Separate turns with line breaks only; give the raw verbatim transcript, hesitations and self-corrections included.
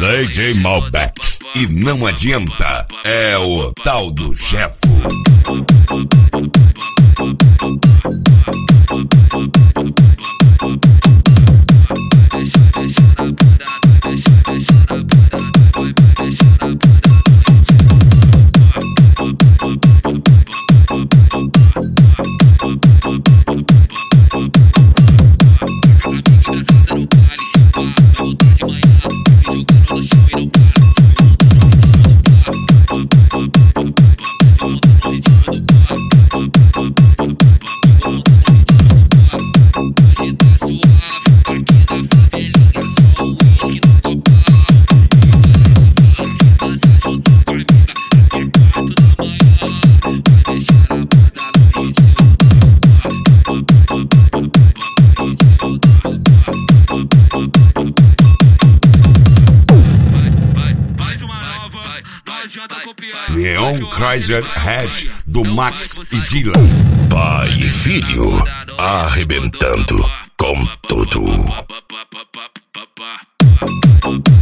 D J Malbec. E não adianta, é o tal do Jefo. Neon Chrysler Hatch do Max e Dylan.
Pai e filho arrebentando com tudo.